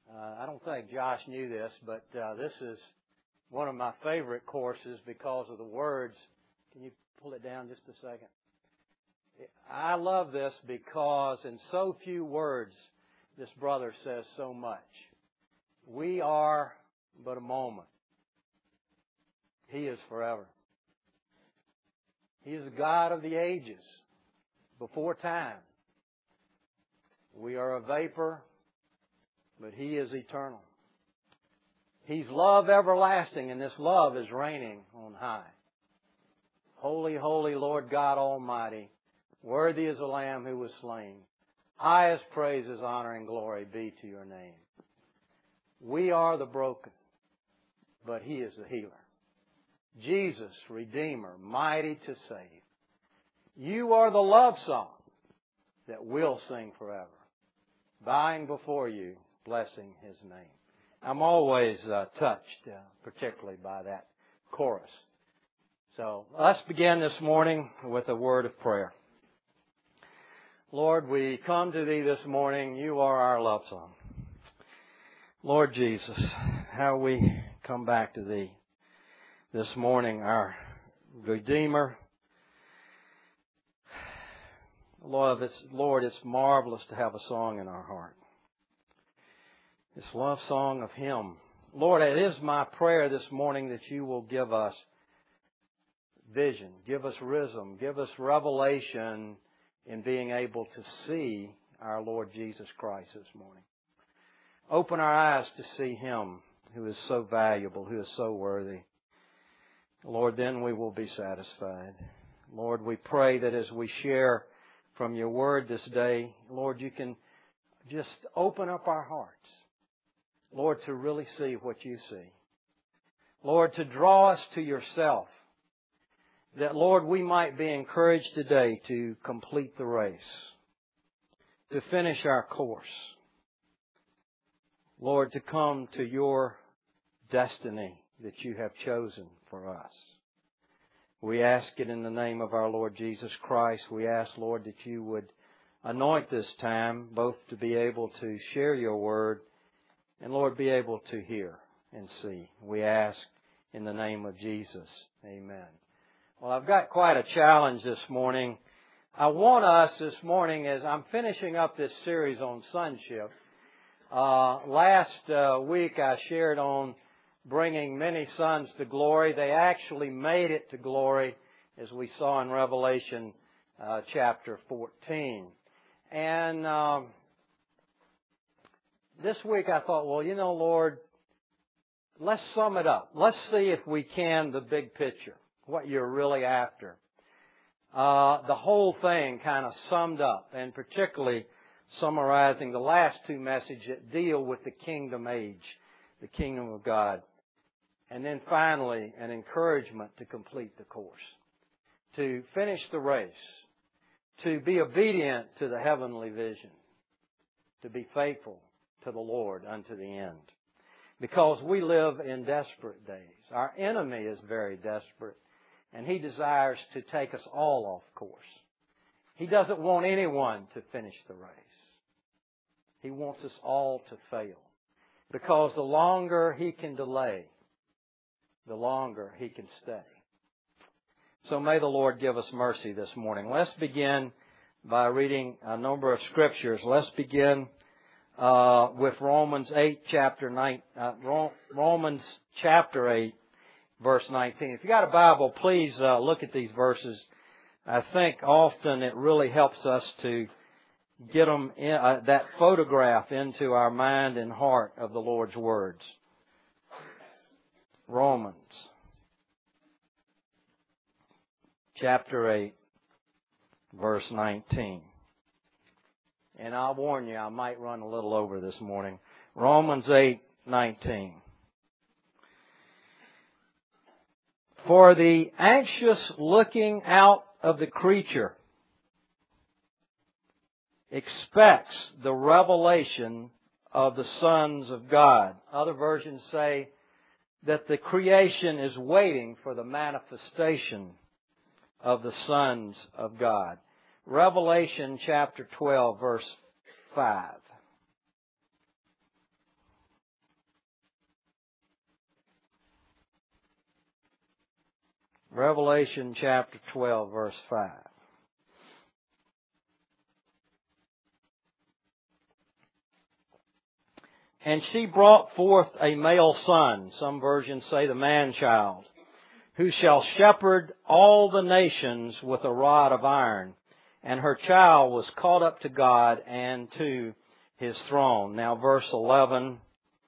I don't think Josh knew this, but this is one of my favorite courses because of the words. Can you pull it down just a second? I love this because in so few words, this brother says so much. We are but a moment. He is forever. He is the God of the ages, before time. We are a vapor, but He is eternal. He's love everlasting, and this love is reigning on high. Holy, holy Lord God Almighty, worthy is the Lamb who was slain. Highest praises, honor, and glory be to your name. We are the broken, but He is the healer. Jesus, Redeemer, mighty to save. You are the love song that we'll sing forever, bowing before You, blessing His name. I'm always touched, particularly by that chorus. So let's begin this morning with a word of prayer. Lord, we come to Thee this morning. You are our love song. Lord Jesus, how we come back to Thee this morning, our Redeemer. Lord, it's marvelous to have a song in our heart. This love song of Him. Lord, it is my prayer this morning that You will give us vision, give us wisdom, give us revelation in being able to see our Lord Jesus Christ this morning. Open our eyes to see Him who is so valuable, who is so worthy. Lord, then we will be satisfied. Lord, we pray that as we share from Your Word this day, Lord, You can just open up our hearts. Lord, to really see what You see. Lord, to draw us to Yourself. That, Lord, we might be encouraged today to complete the race. To finish our course. Lord, to come to Your destiny that You have chosen for us. We ask it in the name of our Lord Jesus Christ. We ask, Lord, that You would anoint this time, both to be able to share Your Word and, Lord, be able to hear and see. We ask in the name of Jesus. Amen. Well, I've got quite a challenge this morning. I want us this morning, as I'm finishing up this series on sonship. Last week I shared on bringing many sons to glory. They actually made it to glory, as we saw in Revelation chapter 14. And this week I thought, well, Lord, let's sum it up. Let's see if we can the big picture, what You're really after. The whole thing kind of summed up, and particularly summarizing the last two messages that deal with the kingdom age, the kingdom of God. And then finally, an encouragement to complete the course, to finish the race, to be obedient to the heavenly vision, to be faithful to the Lord unto the end. Because we live in desperate days. Our enemy is very desperate, and he desires to take us all off course. He doesn't want anyone to finish the race. He wants us all to fail. Because the longer he can delay, the longer he can stay. So may the Lord give us mercy this morning. Let's begin by reading a number of scriptures. Let's begin with Romans chapter 8, verse 19. If you got a Bible, please look at these verses. I think often it really helps us to get them that photograph into our mind and heart of the Lord's words. Romans chapter 8, verse 19. And I'll warn you, I might run a little over this morning. Romans 8:19. For the anxious looking out of the creature expects the revelation of the sons of God. Other versions say that the creation is waiting for the manifestation of the sons of God. Revelation chapter 12, verse 5. Revelation chapter 12, verse 5. And she brought forth a male son, some versions say the man-child, who shall shepherd all the nations with a rod of iron. And her child was caught up to God and to His throne. Now verse 11.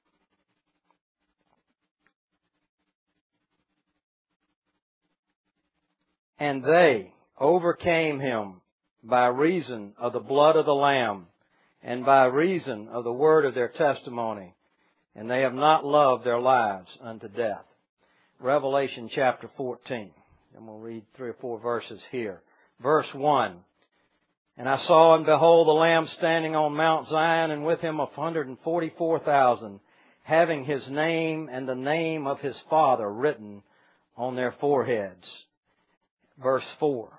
And they overcame him by reason of the blood of the Lamb and by reason of the word of their testimony. And they have not loved their lives unto death. Revelation chapter 14. And we'll read 3 or 4 verses here. Verse 1. And I saw and behold the Lamb standing on Mount Zion, and with him 144,000, having His name and the name of His Father written on their foreheads. Verse 4.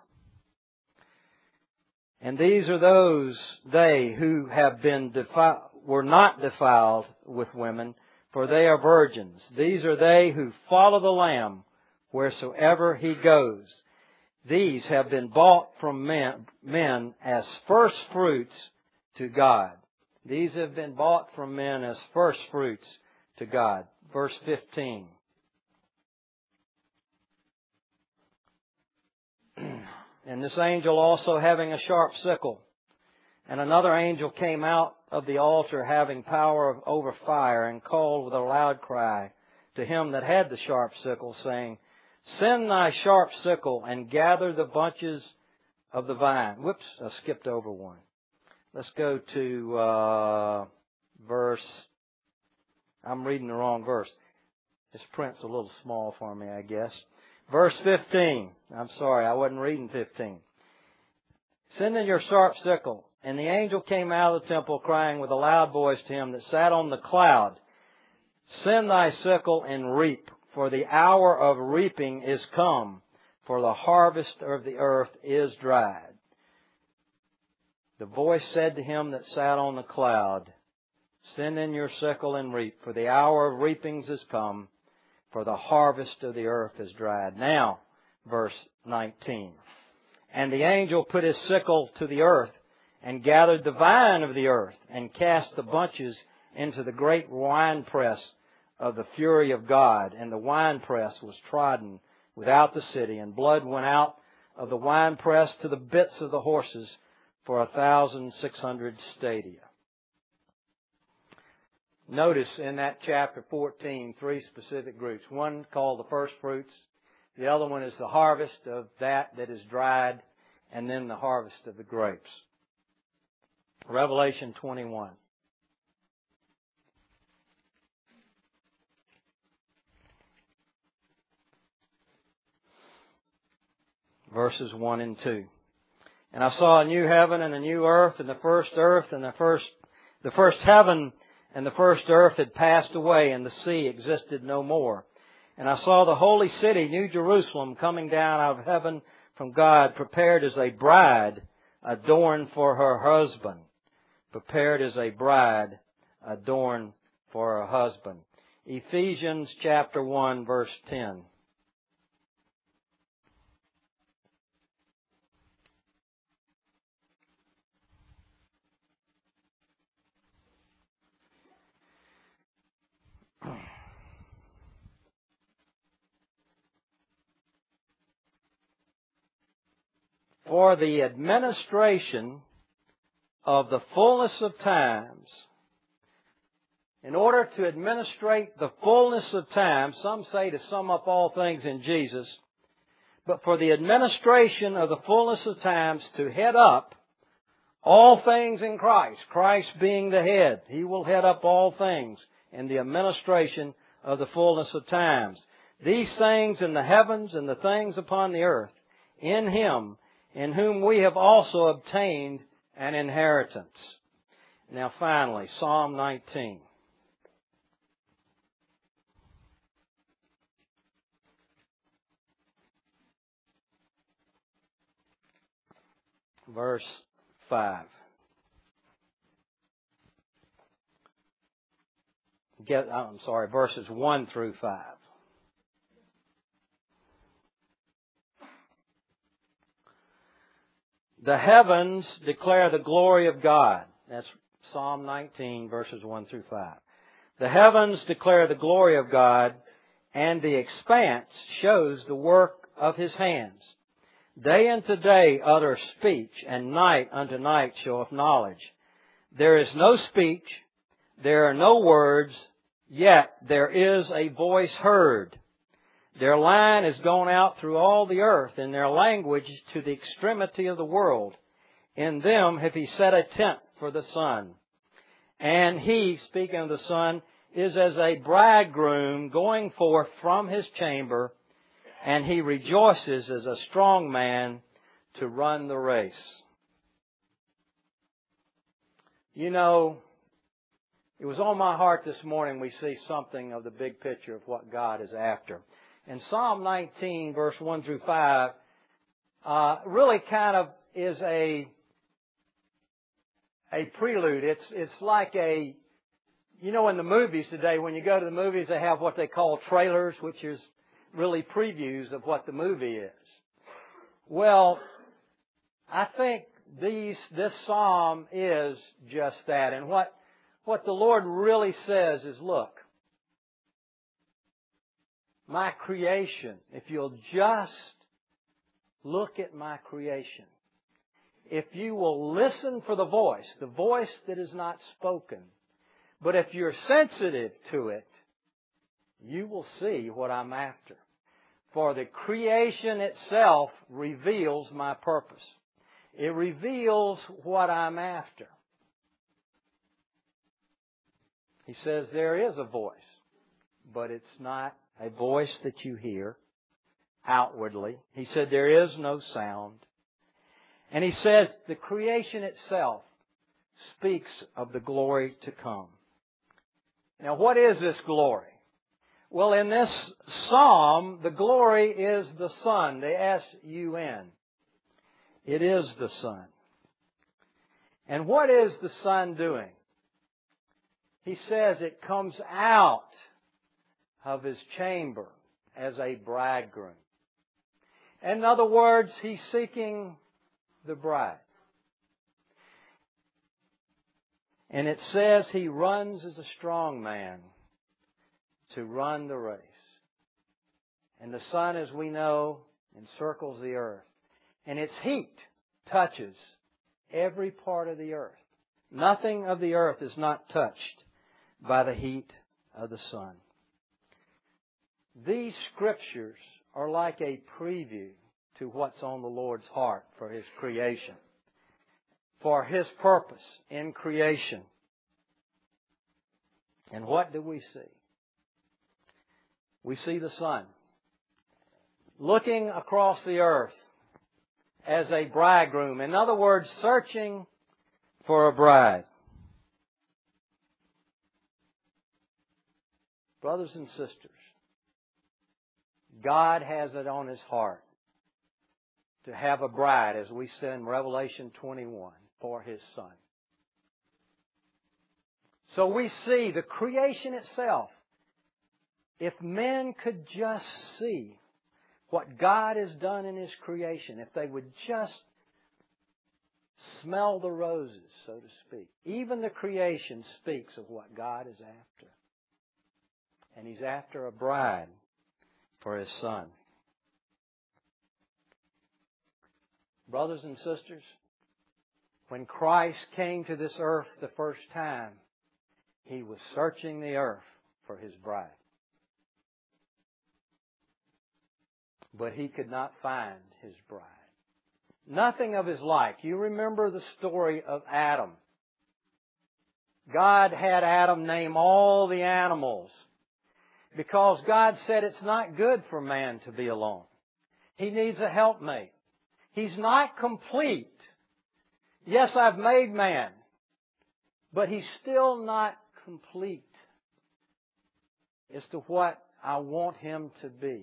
And these are they who have been were not defiled with women, for they are virgins. These are they who follow the Lamb wheresoever He goes. These have been bought from men as first fruits to God. These have been bought from men as first fruits to God. Verse 15. And this angel also having a sharp sickle. And another angel came out of the altar having power over fire, and called with a loud cry to him that had the sharp sickle, saying, Send thy sharp sickle and gather the bunches of the vine. Whoops, I skipped over one. Let's go to I'm reading the wrong verse. This print's a little small for me, I guess. Verse 15. I'm sorry, I wasn't reading 15. Send in your sharp sickle. And the angel came out of the temple, crying with a loud voice to him that sat on the cloud, Send thy sickle and reap, for the hour of reaping is come, for the harvest of the earth is dried. The voice said to him that sat on the cloud, Send in your sickle and reap, for the hour of reaping is come, for the harvest of the earth is dried. Now, verse 19. And the angel put his sickle to the earth, and gathered the vine of the earth, and cast the bunches into the great winepress of the fury of God. And the winepress was trodden without the city, and blood went out of the winepress to the bits of the horses for 1,600 stadia. Notice in that chapter 14, 3 specific groups. One called the first fruits. The other one is the harvest of that is dried, and then the harvest of the grapes. Revelation 21. Verses 1 and 2. And I saw a new heaven and a new earth, and the first earth and the first heaven and the first earth had passed away, and the sea existed no more. And I saw the holy city, New Jerusalem, coming down out of heaven from God, prepared as a bride adorned for her husband. Prepared as a bride adorned for her husband. Ephesians chapter 1, verse 10. For the administration of the fullness of times. In order to administrate the fullness of time, some say to sum up all things in Jesus, but for the administration of the fullness of times, to head up all things in Christ, Christ being the head. He will head up all things in the administration of the fullness of times. These things in the heavens and the things upon the earth, in Him, in whom we have also obtained an inheritance. Now finally, Psalm 19. Verse 5. Verses 1 through 5. The heavens declare the glory of God. That's Psalm 19, verses 1 through 5. The heavens declare the glory of God, and the expanse shows the work of His hands. Day unto day utter speech, and night unto night showeth knowledge. There is no speech, there are no words, yet there is a voice heard. Their line is gone out through all the earth, and their language to the extremity of the world. In them hath He set a tent for the sun. And He, speaking of the sun, is as a bridegroom going forth from his chamber, and He rejoices as a strong man to run the race. You know, it was on my heart this morning we see something of the big picture of what God is after. And Psalm 19, verse 1 through 5, really kind of is a prelude. It's like a, you know, in the movies today, when you go to the movies, they have what they call trailers, which is really previews of what the movie is. Well, I think this psalm is just that. And what the Lord really says is, look, my creation, if you'll just look at my creation, if you will listen for the voice that is not spoken, but if you're sensitive to it, you will see what I'm after. For the creation itself reveals my purpose. It reveals what I'm after. He says there is a voice, but it's not a voice that you hear outwardly. He said there is no sound. And He says the creation itself speaks of the glory to come. Now, what is this glory? Well, in this psalm, the glory is the sun, the S-U-N. It is the sun. And what is the sun doing? He says it comes out of His chamber as a bridegroom. In other words, He's seeking the bride. And it says He runs as a strong man to run the race. And the sun, as we know, encircles the earth. And its heat touches every part of the earth. Nothing of the earth is not touched by the heat of the sun. These scriptures are like a preview to what's on the Lord's heart for His creation, for His purpose in creation. And what do we see? We see the sun looking across the earth as a bridegroom. In other words, searching for a bride. Brothers and sisters, God has it on His heart to have a bride, as we see in Revelation 21, for His Son. So we see the creation itself. If men could just see what God has done in His creation, if they would just smell the roses, so to speak. Even the creation speaks of what God is after. And He's after a bride for His Son. Brothers and sisters, when Christ came to this earth the first time, He was searching the earth for His bride. But He could not find His bride. Nothing of His like. You remember the story of Adam. God had Adam name all the animals because God said it's not good for man to be alone. He needs a helpmate. He's not complete. Yes, I've made man, but he's still not complete as to what I want him to be.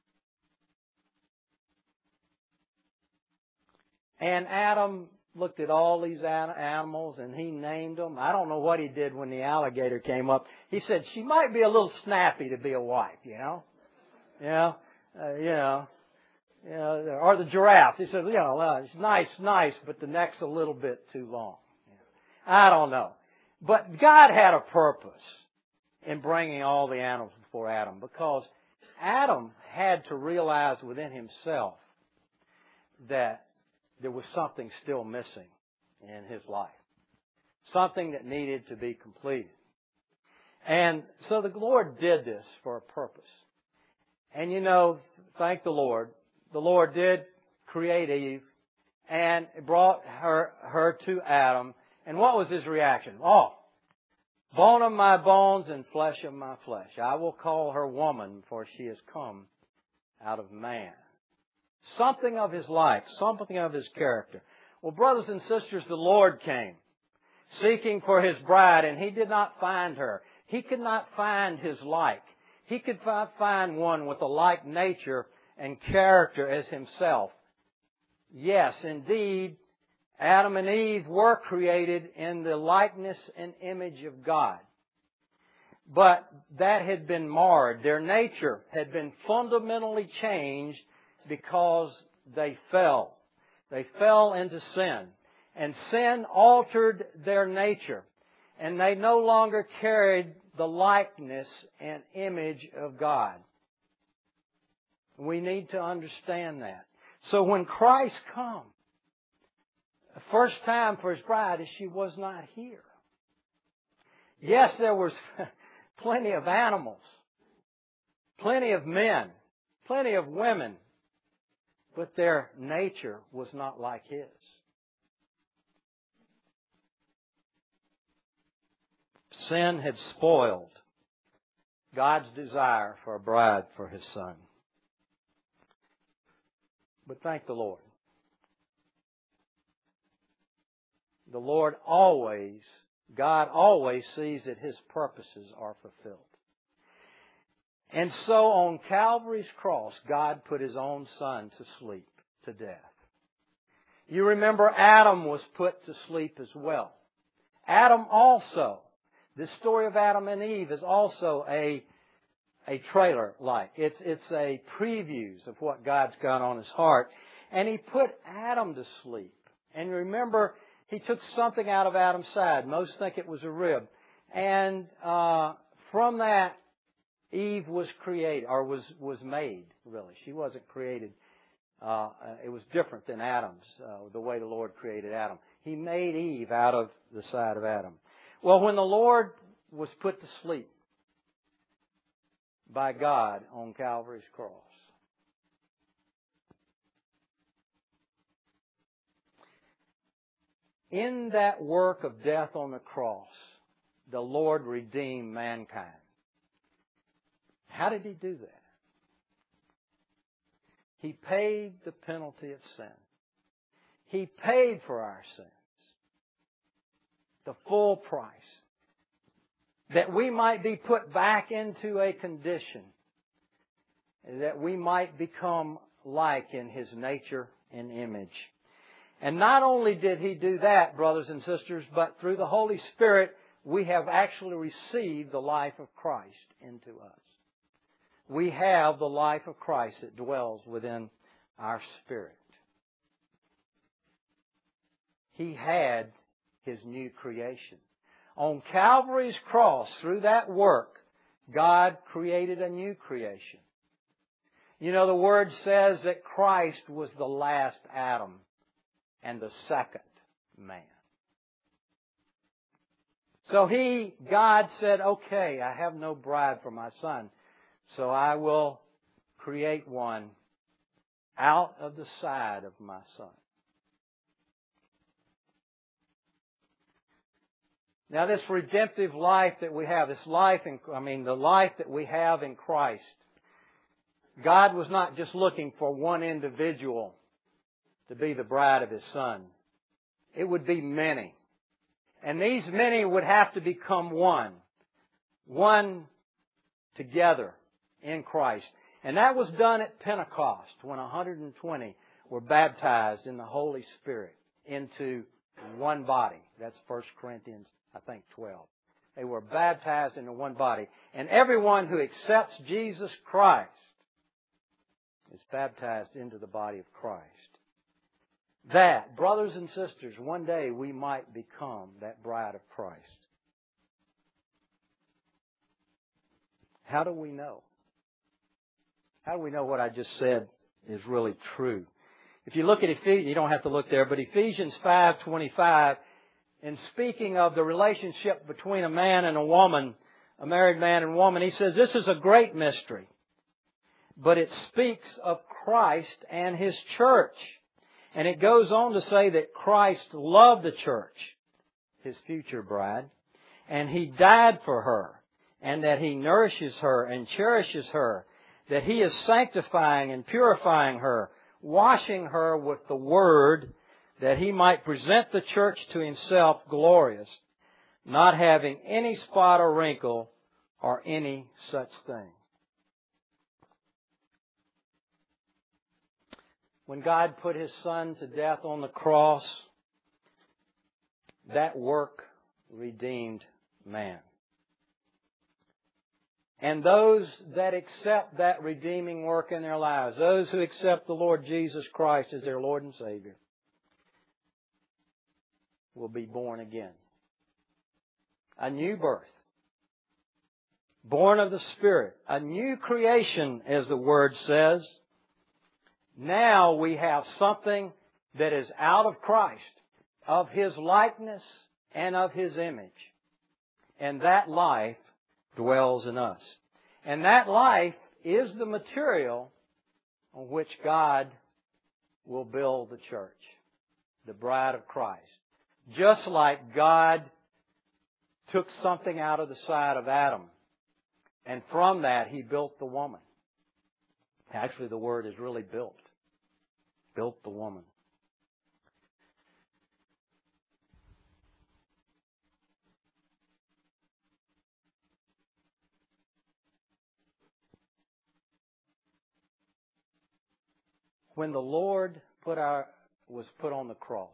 And Adam looked at all these animals and he named them. I don't know what he did when the alligator came up. He said, she might be a little snappy to be a wife, you know. or the giraffe. He said, it's nice, but the neck's a little bit too long. I don't know. But God had a purpose in bringing all the animals before Adam, because Adam had to realize within himself that there was something still missing in his life. Something that needed to be completed. And so the Lord did this for a purpose. And thank the Lord. The Lord did create Eve and brought her to Adam. And what was his reaction? Oh, bone of my bones and flesh of my flesh. I will call her woman, for she has come out of man. Something of his life, something of his character. Well, brothers and sisters, the Lord came seeking for his bride, and he did not find her. He could not find his like. He could not find one with a like nature and character as himself. Yes, indeed, Adam and Eve were created in the likeness and image of God. But that had been marred. Their nature had been fundamentally changed because they fell. They fell into sin. And sin altered their nature. And they no longer carried the likeness and image of God. We need to understand that. So when Christ comes, the first time for His bride, she was not here. Yes, there was plenty of animals, plenty of men, plenty of women, but their nature was not like His. Sin had spoiled God's desire for a bride for His Son. But thank the Lord. The Lord always, God always sees that His purposes are fulfilled. And so on Calvary's cross, God put His own Son to sleep, to death. You remember Adam was put to sleep as well. Adam also. This story of Adam and Eve is also a trailer-like. It's a previews of what God's got on His heart. And He put Adam to sleep. And remember, He took something out of Adam's side. Most think it was a rib. And from that, Eve was created, or was made, really. She wasn't created. It was different than Adam's, the way the Lord created Adam. He made Eve out of the side of Adam. Well, when the Lord was put to sleep by God on Calvary's cross, in that work of death on the cross, the Lord redeemed mankind. How did He do that? He paid the penalty of sin. He paid for our sins. The full price. That we might be put back into a condition. That we might become like in His nature and image. And not only did He do that, brothers and sisters, but through the Holy Spirit, we have actually received the life of Christ into us. We have the life of Christ that dwells within our spirit. He had His new creation. On Calvary's cross, through that work, God created a new creation. You know, the Word says that Christ was the last Adam and the second man. So God said, okay, I have no bride for my Son, so I will create one out of the side of my Son. Now this redemptive life that we have, the life that we have in Christ, God was not just looking for one individual to be the bride of His Son. It would be many. And these many would have to become one. One together in Christ. And that was done at Pentecost when 120 were baptized in the Holy Spirit into one body. That's 1 Corinthians, 12. They were baptized into one body. And everyone who accepts Jesus Christ is baptized into the body of Christ. That, brothers and sisters, one day we might become that bride of Christ. How do we know? How do we know what I just said is really true? If you look at Ephesians, you don't have to look there, but Ephesians 5:25, in speaking of the relationship between a man and a woman, a married man and woman, he says, this is a great mystery, but it speaks of Christ and His church. And it goes on to say that Christ loved the church, His future bride, and He died for her, and that He nourishes her and cherishes her, that He is sanctifying and purifying her, washing her with the Word, that He might present the church to Himself glorious, not having any spot or wrinkle or any such thing. When God put His Son to death on the cross, that work redeemed man. And those that accept that redeeming work in their lives, those who accept the Lord Jesus Christ as their Lord and Savior, will be born again. A new birth. Born of the Spirit. A new creation, as the Word says. Now we have something that is out of Christ, of His likeness and of His image. And that life dwells in us. And that life is the material on which God will build the church, the bride of Christ. Just like God took something out of the side of Adam, and from that He built the woman. Actually, the word is really built. Built the woman. When the Lord was put on the cross,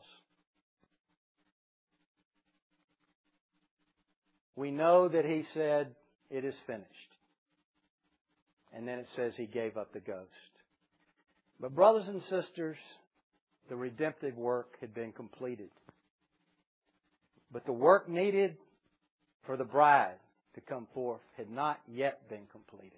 we know that He said, "It is finished." And then it says He gave up the ghost. But brothers and sisters, the redemptive work had been completed. But the work needed for the bride to come forth had not yet been completed.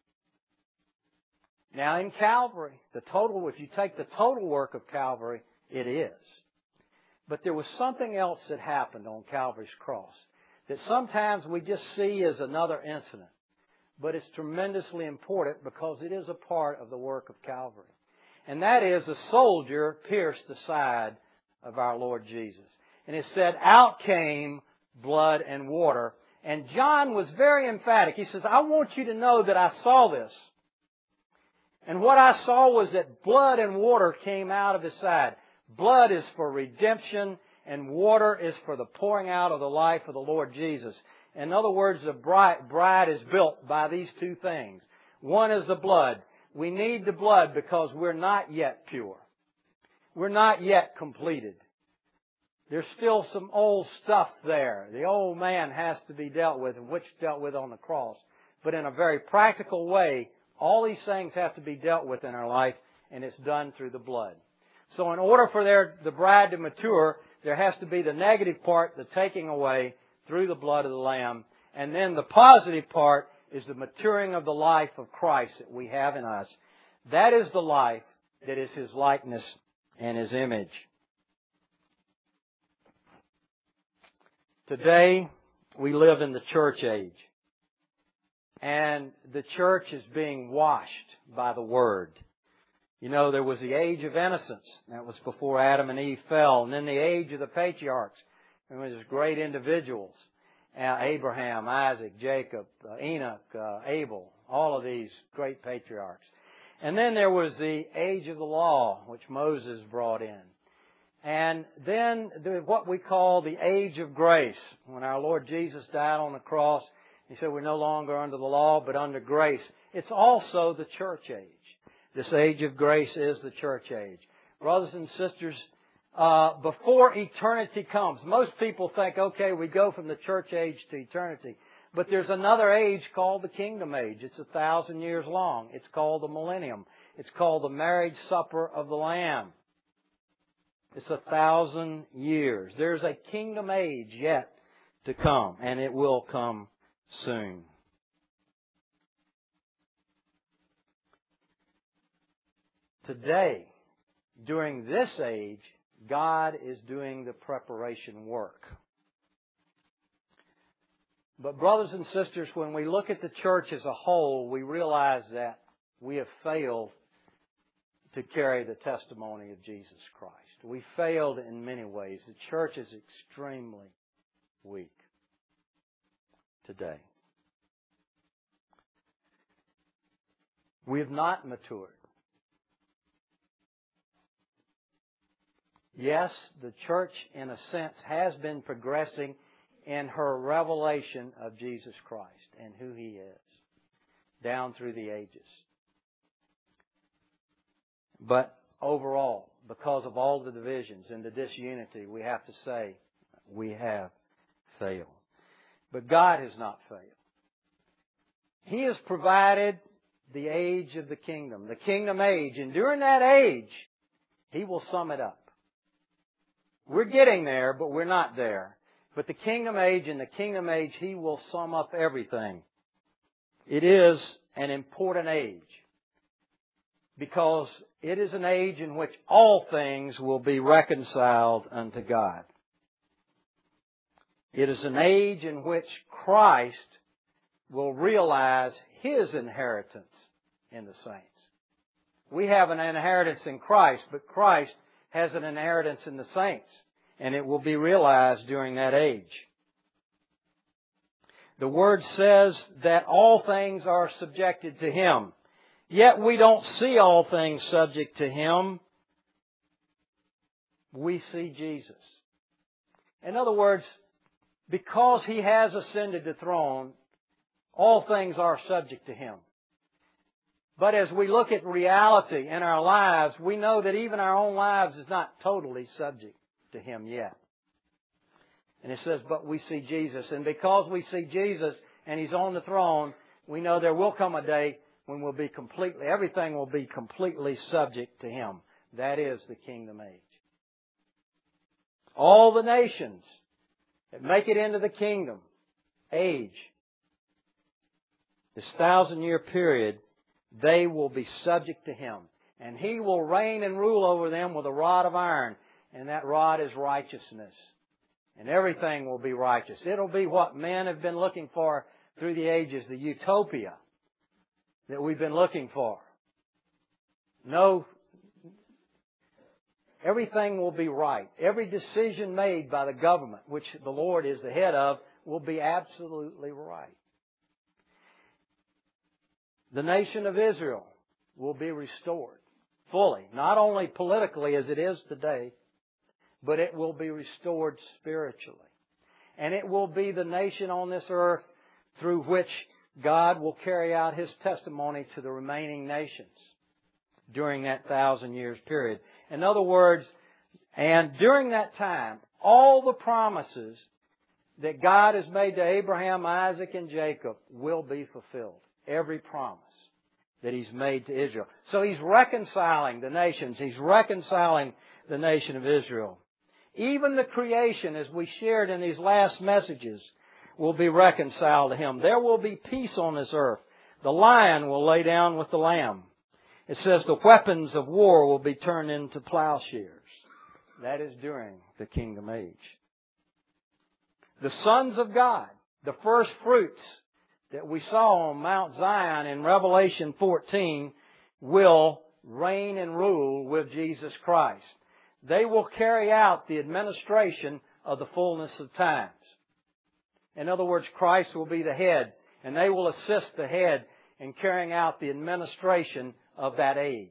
Now in Calvary, if you take the total work of Calvary, it is. But there was something else that happened on Calvary's cross that sometimes we just see as another incident. But it's tremendously important because it is a part of the work of Calvary. And that is, a soldier pierced the side of our Lord Jesus. And it said, out came blood and water. And John was very emphatic. He says, I want you to know that I saw this. And what I saw was that blood and water came out of His side. Blood is for redemption, and water is for the pouring out of the life of the Lord Jesus. In other words, the bride is built by these two things. One is the blood. We need the blood because we're not yet pure. We're not yet completed. There's still some old stuff there. The old man has to be dealt with, and which dealt with on the cross. But in a very practical way, all these things have to be dealt with in our life, and it's done through the blood. So in order for the bride to mature, there has to be the negative part, the taking away through the blood of the Lamb. And then the positive part is the maturing of the life of Christ that we have in us. That is the life that is His likeness and His image. Today, we live in the church age. And the church is being washed by the Word. You know, there was the age of innocence. That was before Adam and Eve fell. And then the age of the patriarchs. There was great individuals. Abraham, Isaac, Jacob, Enoch, Abel. All of these great patriarchs. And then there was the age of the law, which Moses brought in. And then what we call the age of grace. When our Lord Jesus died on the cross, He said we're no longer under the law, but under grace. It's also the church age. This age of grace is the church age. Brothers and sisters, before eternity comes, most people think, okay, we go from the church age to eternity. But there's another age called the kingdom age. It's 1,000 years long. It's called the millennium. It's called the marriage supper of the Lamb. It's 1,000 years. There's a kingdom age yet to come, and it will come soon. Today, during this age, God is doing the preparation work. But brothers and sisters, when we look at the church as a whole, we realize that we have failed to carry the testimony of Jesus Christ. We failed in many ways. The church is extremely weak today. We have not matured. Yes, the church, in a sense, has been progressing in her revelation of Jesus Christ and who He is, down through the ages. But overall, because of all the divisions and the disunity, we have to say we have failed. But God has not failed. He has provided the age of the kingdom age, and during that age, He will sum it up. We're getting there, but we're not there. But the kingdom age, He will sum up everything. It is an important age because it is an age in which all things will be reconciled unto God. It is an age in which Christ will realize His inheritance in the saints. We have an inheritance in Christ, but Christ has an inheritance in the saints, and it will be realized during that age. The Word says that all things are subjected to Him. Yet we don't see all things subject to Him. We see Jesus. In other words, because He has ascended the throne, all things are subject to Him. But as we look at reality in our lives, we know that even our own lives is not totally subject to Him yet. And it says, but we see Jesus. And because we see Jesus and He's on the throne, we know there will come a day when everything will be completely subject to Him. That is the kingdom age. All the nations that make it into the kingdom age, this 1,000-year period, they will be subject to Him. And He will reign and rule over them with a rod of iron. And that rod is righteousness. And everything will be righteous. It'll be what men have been looking for through the ages, the utopia that we've been looking for. No, everything will be right. Every decision made by the government, which the Lord is the head of, will be absolutely right. The nation of Israel will be restored fully, not only politically as it is today, but it will be restored spiritually. And it will be the nation on this earth through which God will carry out His testimony to the remaining nations during that 1,000 years period. In other words, and during that time, all the promises that God has made to Abraham, Isaac, and Jacob will be fulfilled. Every promise that He's made to Israel. So He's reconciling the nations. He's reconciling the nation of Israel. Even the creation, as we shared in these last messages, will be reconciled to Him. There will be peace on this earth. The lion will lay down with the lamb. It says the weapons of war will be turned into plowshares. That is during the kingdom age. The sons of God, the first fruits that we saw on Mount Zion in Revelation 14, will reign and rule with Jesus Christ. They will carry out the administration of the fullness of times. In other words, Christ will be the head, and they will assist the head in carrying out the administration of that age.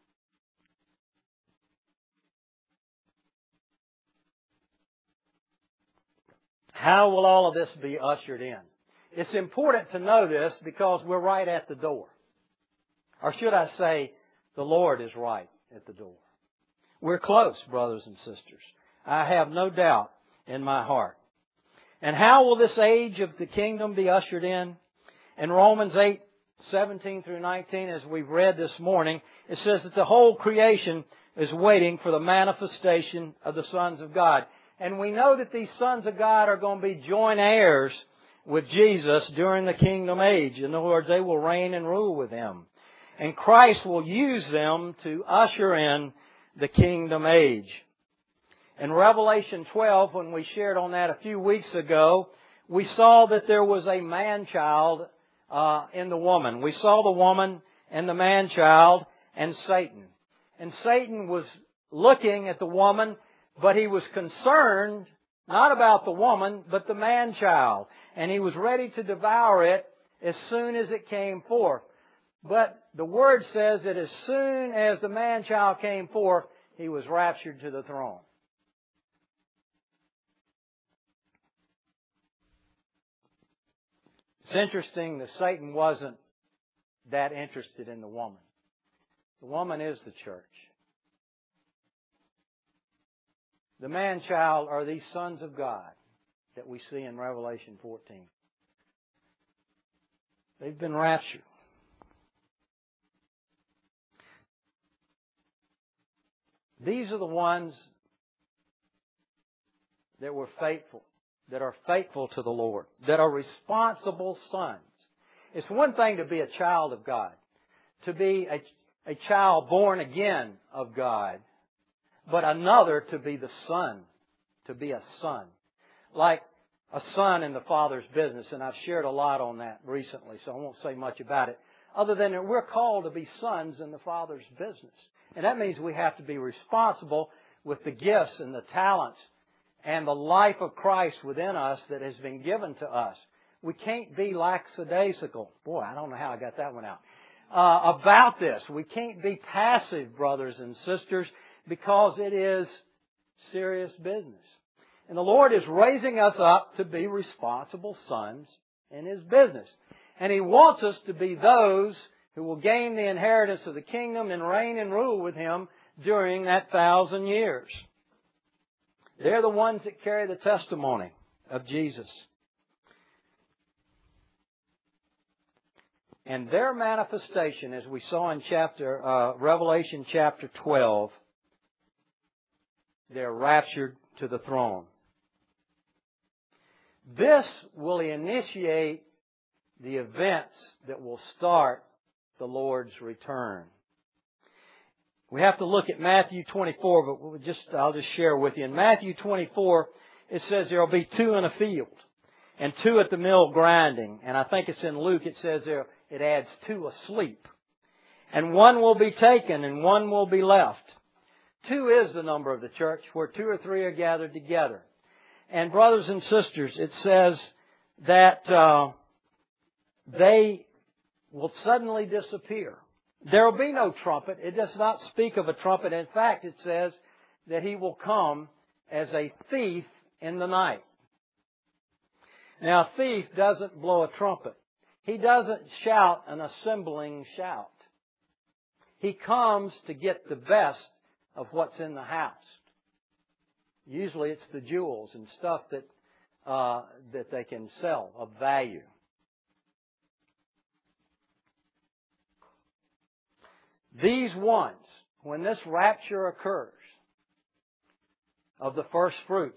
How will all of this be ushered in? It's important to know this because we're right at the door. Or should I say, the Lord is right at the door. We're close, brothers and sisters. I have no doubt in my heart. And how will this age of the kingdom be ushered in? In Romans 17 through 19, as we've read this morning, it says that the whole creation is waiting for the manifestation of the sons of God. And we know that these sons of God are going to be joint heirs with Jesus during the kingdom age. In other words, they will reign and rule with Him. And Christ will use them to usher in the kingdom age. In Revelation 12, when we shared on that a few weeks ago, we saw that there was a man-child in the woman. We saw the woman and the man-child and Satan. And Satan was looking at the woman, but he was concerned not about the woman, but the man-child. And he was ready to devour it as soon as it came forth. But the Word says that as soon as the man-child came forth, he was raptured to the throne. It's interesting that Satan wasn't that interested in the woman. The woman is the church. The man-child are these sons of God that we see in Revelation 14. They've been raptured. These are the ones that were faithful, that are faithful to the Lord, that are responsible sons. It's one thing to be a child of God, to be a child born again of God, but another to be the son, to be a son. Like a son in the Father's business, and I've shared a lot on that recently, so I won't say much about it, other than that we're called to be sons in the Father's business. And that means we have to be responsible with the gifts and the talents and the life of Christ within us that has been given to us. We can't be lackadaisical. Boy, I don't know how I got that one out. About this. We can't be passive, brothers and sisters, because it is serious business. And the Lord is raising us up to be responsible sons in His business. And He wants us to be those who will gain the inheritance of the kingdom and reign and rule with Him during that 1,000 years. They're the ones that carry the testimony of Jesus. And their manifestation, as we saw in Revelation chapter 12, they're raptured to the throne. This will initiate the events that will start the Lord's return. We have to look at Matthew 24, but I'll just share with you. In Matthew 24, it says there will be 2 in a field and 2 at the mill grinding. And I think it's in Luke, it says there, it adds 2 asleep. And 1 will be taken and 1 will be left. 2 is the number of the church, where 2 or 3 are gathered together. And brothers and sisters, it says that they will suddenly disappear. There will be no trumpet. It does not speak of a trumpet. In fact, it says that He will come as a thief in the night. Now, a thief doesn't blow a trumpet. He doesn't shout an assembling shout. He comes to get the best of what's in the house. Usually it's the jewels and stuff that they can sell of value. These ones, when this rapture occurs of the first fruits,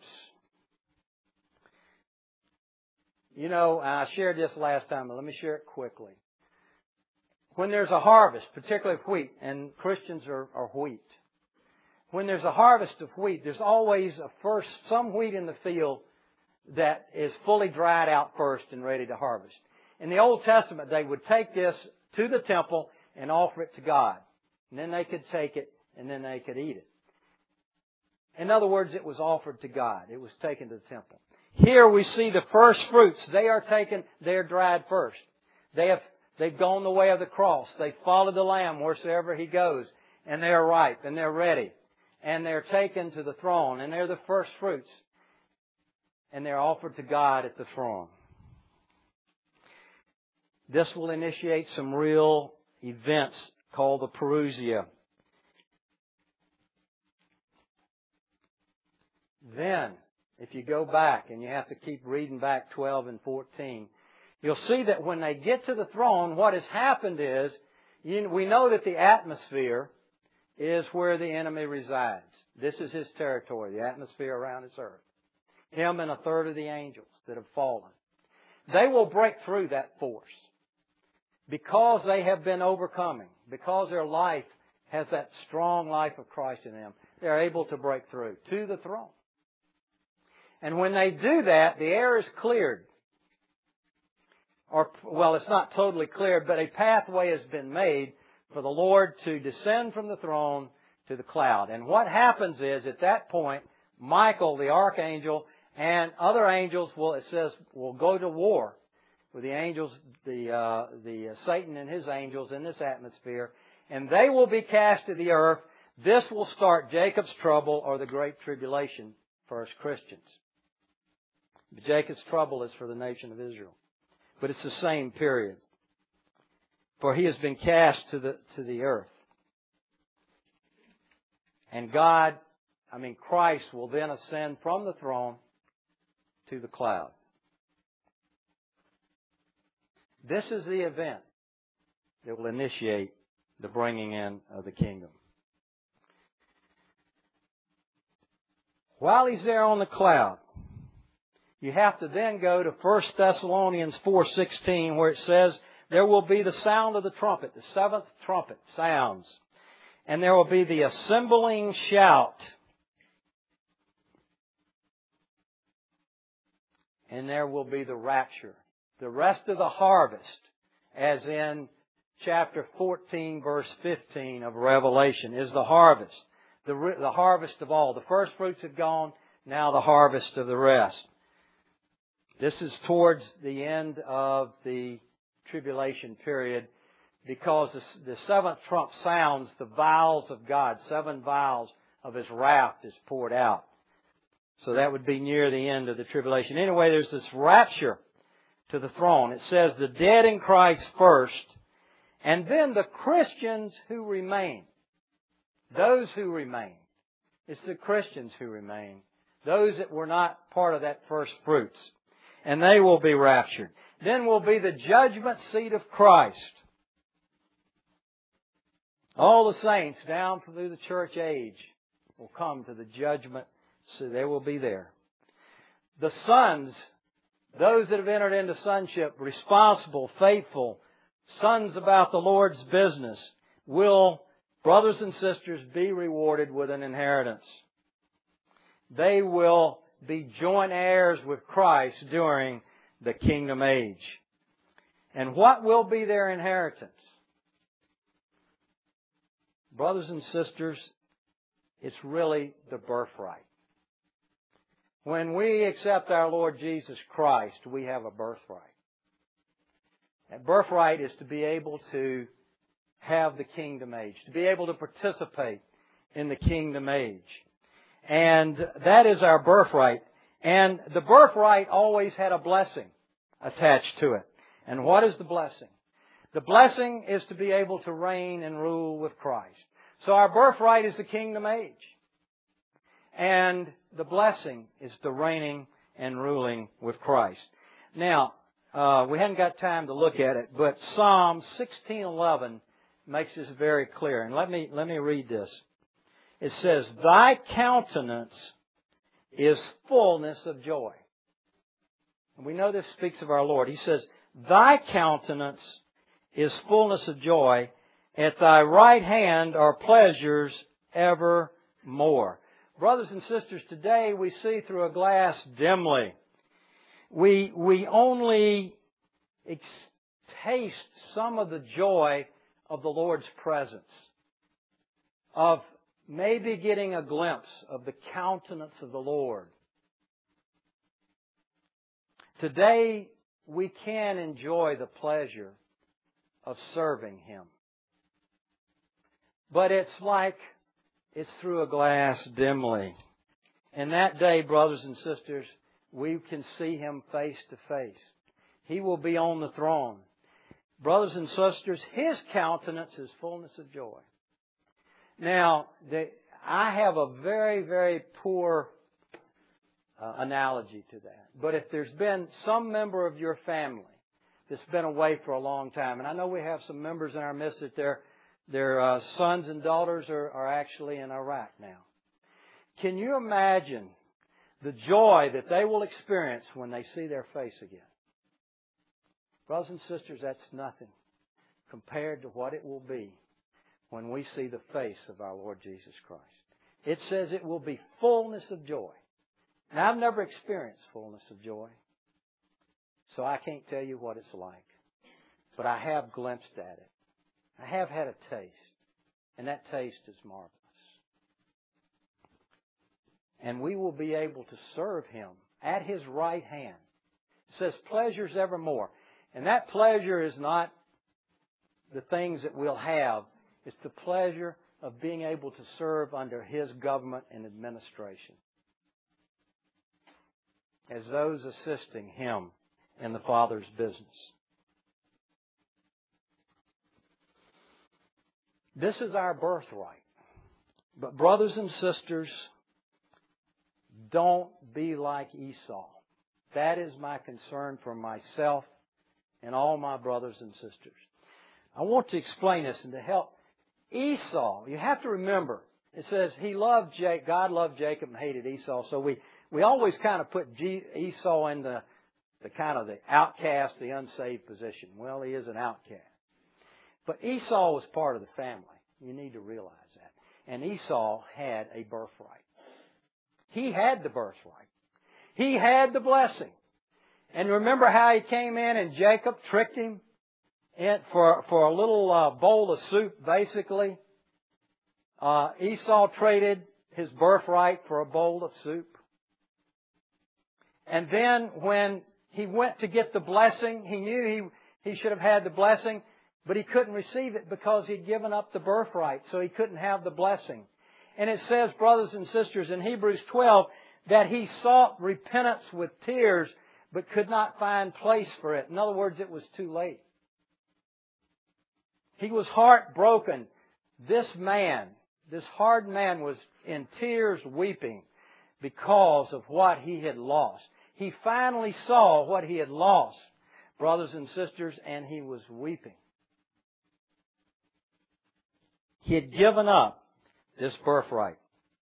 you know, I shared this last time, but let me share it quickly. When there's a harvest, particularly of wheat, and Christians are wheat. When there's a harvest of wheat, there's always some wheat in the field that is fully dried out first and ready to harvest. In the Old Testament, they would take this to the temple and offer it to God. And then they could take it and then they could eat it. In other words, it was offered to God. It was taken to the temple. Here we see the first fruits. They are taken, they are dried first. They've gone the way of the cross. They followed the Lamb wheresoever He goes. And they're ripe and they're ready. And they're taken to the throne. And they're the first fruits. And they're offered to God at the throne. This will initiate some real events called the Parousia. Then, if you go back, and you have to keep reading back 12 and 14, you'll see that when they get to the throne, what has happened is, we know that the atmosphere is where the enemy resides. This is his territory, the atmosphere around his earth. Him and a third of the angels that have fallen. They will break through that force because they have been overcoming, because their life has that strong life of Christ in them. They're able to break through to the throne. And when they do that, the air is cleared. It's not totally cleared, but a pathway has been made for the Lord to descend from the throne to the cloud. And what happens is, at that point, Michael, the archangel, and other angels will go to war with the angels, the Satan and his angels in this atmosphere, and they will be cast to the earth. This will start Jacob's trouble or the great tribulation for us Christians. But Jacob's trouble is for the nation of Israel. But it's the same period. For he has been cast to the earth. And Christ will then ascend from the throne to the cloud. This is the event that will initiate the bringing in of the kingdom. While he's there on the cloud, you have to then go to 1 Thessalonians 4:16, where it says, there will be the sound of the trumpet, the seventh trumpet sounds, and there will be the assembling shout, and there will be the rapture. The rest of the harvest, as in chapter 14, verse 15 of Revelation, is the harvest. The harvest of all. The first fruits have gone, now the harvest of the rest. This is towards the end of the tribulation period, because the seventh trump sounds, the vials of God, 7 vials of His wrath is poured out. So that would be near the end of the tribulation. Anyway, there's this rapture to the throne. It says the dead in Christ first, and then the Christians who remain. Those who remain. It's the Christians who remain. Those that were not part of that first fruits. And they will be raptured. Then will be the judgment seat of Christ. All the saints down through the church age will come to the judgment, so they will be there. The sons, those that have entered into sonship, responsible, faithful, sons about the Lord's business, will, brothers and sisters, be rewarded with an inheritance. They will be joint heirs with Christ during the kingdom age. And what will be their inheritance? Brothers and sisters, it's really the birthright. When we accept our Lord Jesus Christ, we have a birthright. That birthright is to be able to have the kingdom age, to be able to participate in the kingdom age. And that is our birthright. And the birthright always had a blessing attached to it. And what is the blessing? The blessing is to be able to reign and rule with Christ. So our birthright is the kingdom age. And the blessing is the reigning and ruling with Christ. Now, we haven't got time to look at it, but Psalm 16:11 makes this very clear. And let me read this. It says, Thy countenance is fullness of joy. And we know this speaks of our Lord. He says, Thy countenance is fullness of joy. At Thy right hand are pleasures evermore. Brothers and sisters, today we see through a glass dimly. We only taste some of the joy of the Lord's presence, of maybe getting a glimpse of the countenance of the Lord. Today, we can enjoy the pleasure of serving Him. But it's like it's through a glass dimly. And that day, brothers and sisters, we can see Him face to face. He will be on the throne. Brothers and sisters, His countenance is fullness of joy. Now, I have a very, very poor analogy to that. But if there's been some member of your family that's been away for a long time. And I know we have some members in our midst that their sons and daughters are actually in Iraq now. Can you imagine the joy that they will experience when they see their face again? Brothers and sisters, that's nothing compared to what it will be when we see the face of our Lord Jesus Christ. It says it will be fullness of joy. Now, I've never experienced fullness of joy, so I can't tell you what it's like. But I have glimpsed at it. I have had a taste, and that taste is marvelous. And we will be able to serve Him at His right hand. It says pleasures evermore. And that pleasure is not the things that we'll have. It's the pleasure of being able to serve under His government and administration as those assisting Him in the Father's business. This is our birthright. But brothers and sisters, don't be like Esau. That is my concern for myself and all my brothers and sisters. I want to explain this and to help. Esau, you have to remember, it says God loved Jacob and hated Esau. So we always kind of put Esau in the kind of the outcast, the unsaved position. Well, he is an outcast. But Esau was part of the family. You need to realize that. And Esau had a birthright. He had the birthright. He had the blessing. And remember how he came in and Jacob tricked him for a little bowl of soup, basically. Esau traded his birthright for a bowl of soup. And then when he went to get the blessing, he knew he should have had the blessing, but he couldn't receive it because he'd given up the birthright, so he couldn't have the blessing. And it says, brothers and sisters, in Hebrews 12, that he sought repentance with tears, but could not find place for it. In other words, it was too late. He was heartbroken. This hard man was in tears weeping because of what he had lost. He finally saw what he had lost, brothers and sisters, and he was weeping. He had given up this birthright.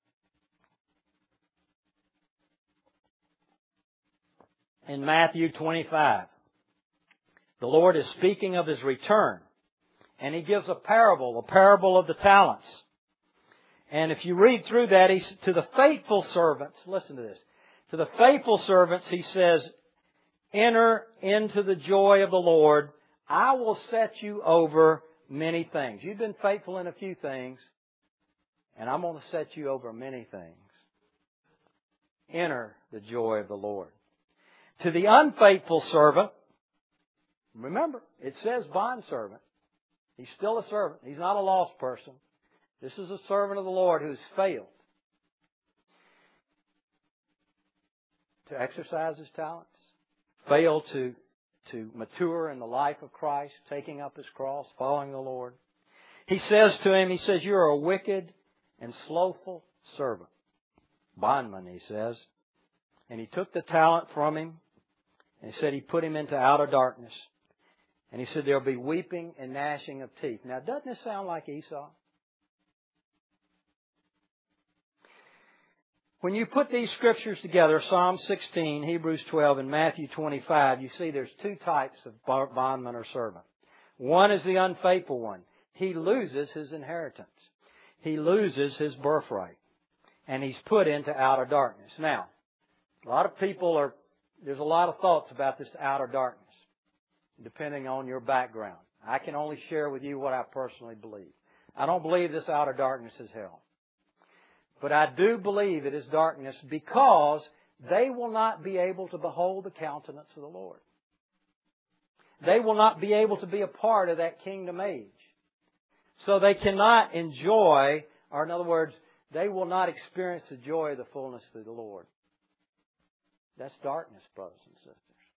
In Matthew 25, the Lord is speaking of His return. And He gives a parable of the talents. And if you read through that, to the faithful servants, listen to this. To the faithful servants, He says, enter into the joy of the Lord. I will set you over many things. You've been faithful in a few things, and I'm going to set you over many things. Enter the joy of the Lord. To the unfaithful servant, remember, it says bondservant. He's still a servant. He's not a lost person. This is a servant of the Lord who's failed to exercise his talents, failed to mature in the life of Christ, taking up his cross, following the Lord. He says to him, you're a wicked and slothful servant. Bondman, he says. And he took the talent from him, and he said he put him into outer darkness. And he said there'll be weeping and gnashing of teeth. Now, doesn't this sound like Esau? When you put these scriptures together, Psalm 16, Hebrews 12, and Matthew 25, you see there's two types of bondman or servant. One is the unfaithful one. He loses his inheritance. He loses his birthright. And he's put into outer darkness. Now, a lot of people there's a lot of thoughts about this outer darkness, depending on your background. I can only share with you what I personally believe. I don't believe this outer darkness is hell. But I do believe it is darkness because they will not be able to behold the countenance of the Lord. They will not be able to be a part of that kingdom age. So they cannot enjoy, or in other words, they will not experience the joy of the fullness of the Lord. That's darkness, brothers and sisters.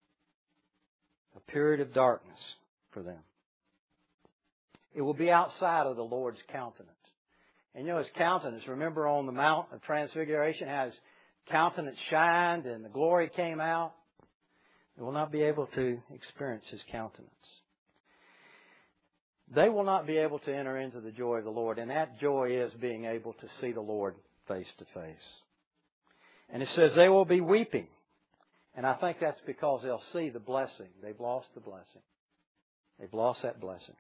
A period of darkness for them. It will be outside of the Lord's countenance. And His countenance, remember on the Mount of Transfiguration, how His countenance shined and the glory came out? They will not be able to experience His countenance. They will not be able to enter into the joy of the Lord, and that joy is being able to see the Lord face to face. And it says they will be weeping. And I think that's because they'll see the blessing. They've lost the blessing. They've lost that blessing.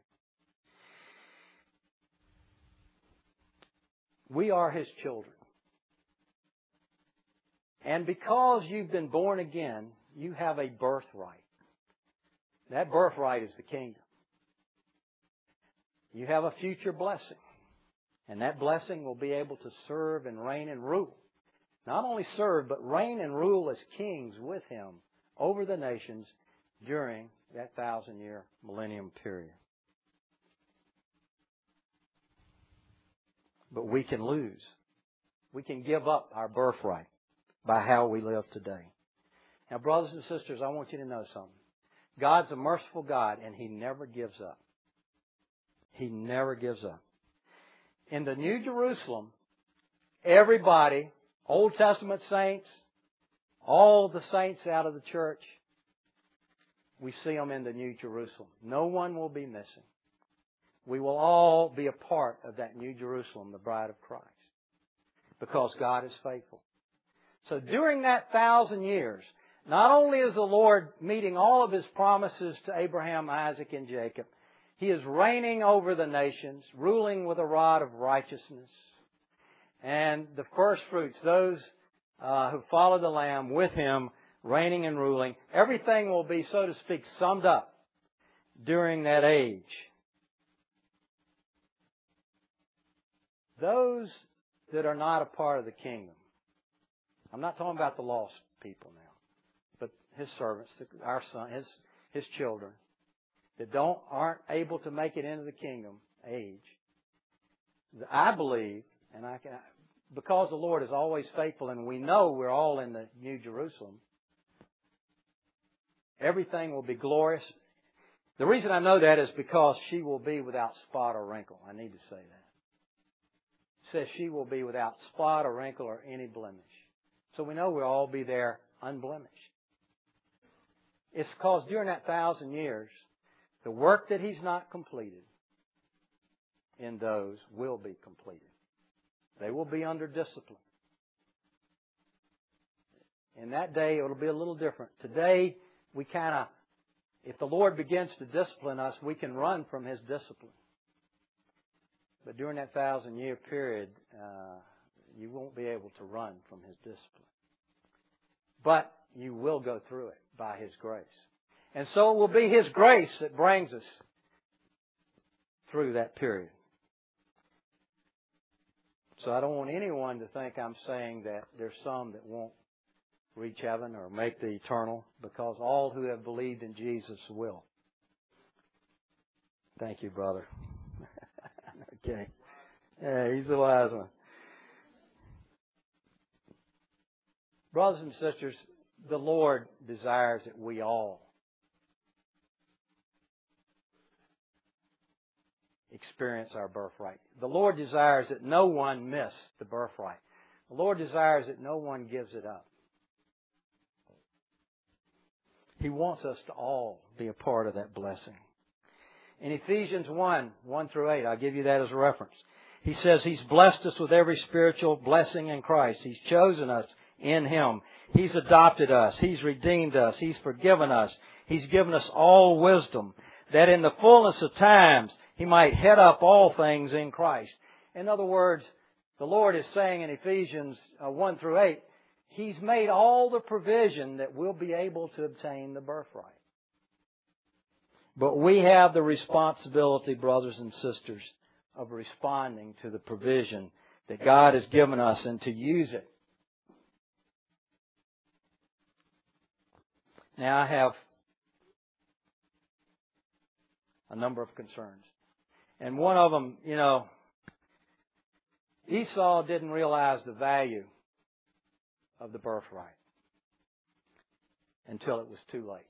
We are His children. And because you've been born again, you have a birthright. That birthright is the kingdom. You have a future blessing. And that blessing will be able to serve and reign and rule. Not only serve, but reign and rule as kings with Him over the nations during that 1,000-year millennium period. But we can lose. We can give up our birthright by how we live today. Now, brothers and sisters, I want you to know something. God's a merciful God, and He never gives up. He never gives up. In the New Jerusalem, everybody, Old Testament saints, all the saints out of the church, we see them in the New Jerusalem. No one will be missing. We will all be a part of that New Jerusalem, the bride of Christ, because God is faithful. So during that 1,000 years, not only is the Lord meeting all of His promises to Abraham, Isaac, and Jacob, He is reigning over the nations, ruling with a rod of righteousness. And the first fruits, those who follow the Lamb with Him, reigning and ruling, everything will be, so to speak, summed up during that age. Those that are not a part of the kingdom, I'm not talking about the lost people now, but His servants, our son, His children, that aren't able to make it into the kingdom age. I believe, and because the Lord is always faithful, and we know we're all in the New Jerusalem, everything will be glorious. The reason I know that is because she will be without spot or wrinkle. I need to say that. It says she will be without spot or wrinkle or any blemish. So we know we'll all be there unblemished. It's because during that 1,000 years, the work that He's not completed in those will be completed. They will be under discipline. In that day, it'll be a little different. Today, if the Lord begins to discipline us, we can run from His discipline. But during that 1,000-year period, you won't be able to run from His discipline. But you will go through it by His grace. And so it will be His grace that brings us through that period. So I don't want anyone to think I'm saying that there's some that won't reach heaven or make the eternal, because all who have believed in Jesus will. Thank you, brother. Okay. Yeah, he's a wise one. Brothers and sisters, the Lord desires that we all experience our birthright. The Lord desires that no one miss the birthright. The Lord desires that no one gives it up. He wants us to all be a part of that blessing. In Ephesians 1 through 8, I'll give you that as a reference. He says He's blessed us with every spiritual blessing in Christ. He's chosen us in Him. He's adopted us. He's redeemed us. He's forgiven us. He's given us all wisdom, that in the fullness of times He might head up all things in Christ. In other words, the Lord is saying in Ephesians 1 through 8, He's made all the provision that we'll be able to obtain the birthright. But we have the responsibility, brothers and sisters, of responding to the provision that God has given us and to use it. Now, I have a number of concerns. And one of them, Esau didn't realize the value of the birthright until it was too late.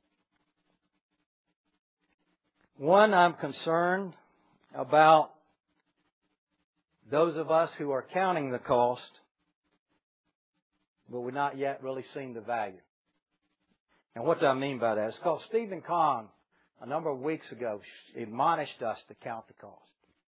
One, I'm concerned about those of us who are counting the cost, but we're not yet really seeing the value. And what do I mean by that? It's called Stephen Kahn, a number of weeks ago, admonished us to count the cost.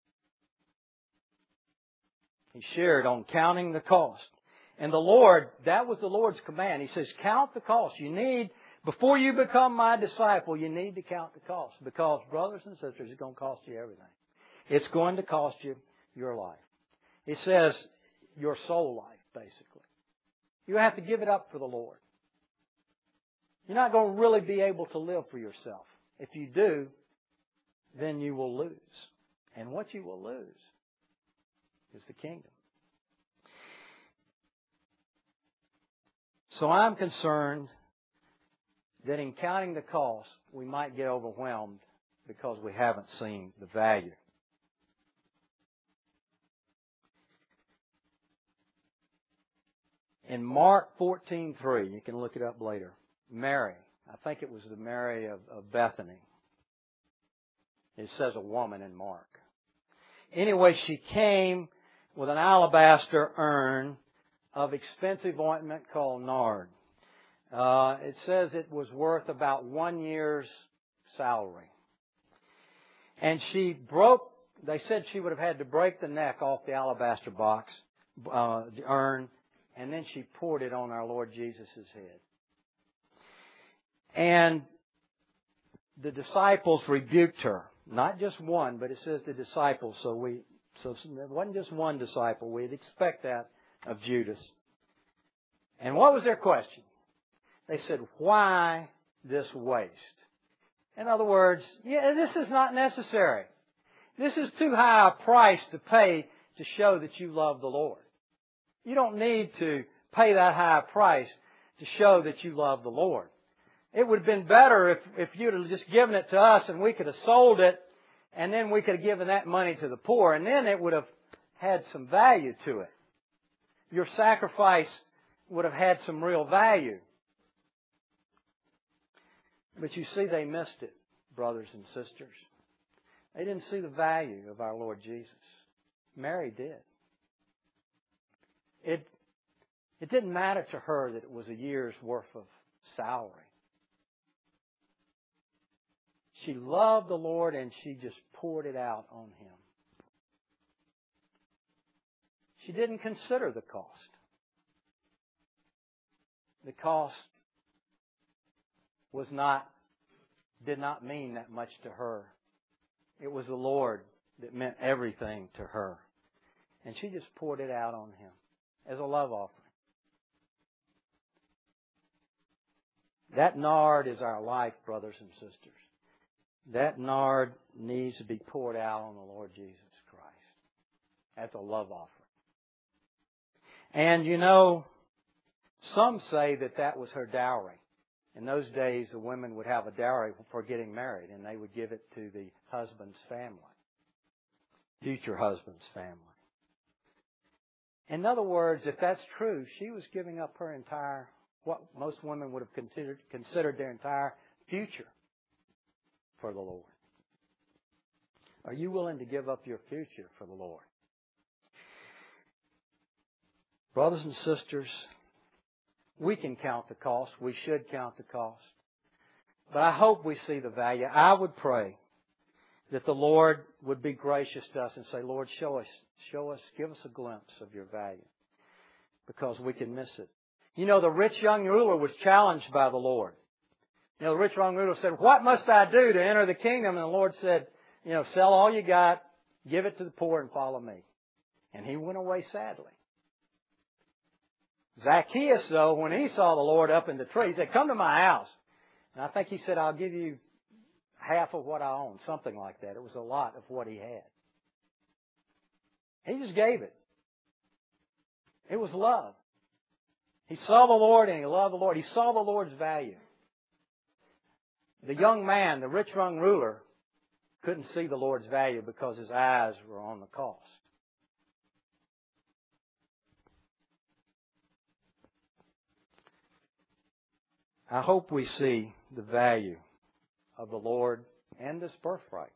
He shared on counting the cost. And the Lord, that was the Lord's command. He says, count the cost. You need, before you become my disciple, you need to count the cost. Because, brothers and sisters, it's going to cost you everything. It's going to cost you your life. It says your soul life, basically. You have to give it up for the Lord. You're not going to really be able to live for yourself. If you do, then you will lose. And what you will lose is the kingdom. So I'm concerned that in counting the cost, we might get overwhelmed because we haven't seen the value. In Mark 14:3, you can look it up later, Mary, I think it was the Mary of Bethany. It says a woman in Mark. Anyway, she came with an alabaster urn of expensive ointment called nard. It says it was worth about 1 year's salary. And they said she would have had to break the neck off the alabaster box, the urn, and then she poured it on our Lord Jesus' head. And the disciples rebuked her. Not just one, but it says the disciples. So it wasn't just one disciple. We'd expect that of Judas. And what was their question? They said, why this waste? In other words, this is not necessary. This is too high a price to pay to show that you love the Lord. You don't need to pay that high a price to show that you love the Lord. It would have been better if you'd have just given it to us and we could have sold it and then we could have given that money to the poor and then it would have had some value to it. Your sacrifice would have had some real value. But you see, they missed it, brothers and sisters. They didn't see the value of our Lord Jesus. Mary did. It didn't matter to her that it was a year's worth of salary. She loved the Lord and she just poured it out on Him. She didn't consider the cost. The cost did not mean that much to her. It was the Lord that meant everything to her. And she just poured it out on Him as a love offering. That nard is our life, brothers and sisters. That nard needs to be poured out on the Lord Jesus Christ. That's a love offering. And some say that was her dowry. In those days, the women would have a dowry for getting married, and they would give it to the husband's family, future husband's family. In other words, if that's true, she was giving up her entire, what most women would have considered their entire future for the Lord. Are you willing to give up your future for the Lord? Brothers and sisters, we can count the cost. We should count the cost. But I hope we see the value. I would pray that the Lord would be gracious to us and say, Lord, show us, give us a glimpse of your value. Because we can miss it. The rich young ruler was challenged by the Lord. The rich young ruler said, what must I do to enter the kingdom? And the Lord said, sell all you got, give it to the poor and follow me. And he went away sadly. Zacchaeus, though, when he saw the Lord up in the tree, he said, come to my house. And I think he said, I'll give you half of what I own, something like that. It was a lot of what he had. He just gave it. It was love. He saw the Lord and he loved the Lord. He saw the Lord's value. The young man, the rich young ruler, couldn't see the Lord's value because his eyes were on the cost. I hope we see the value of the Lord and this birthright.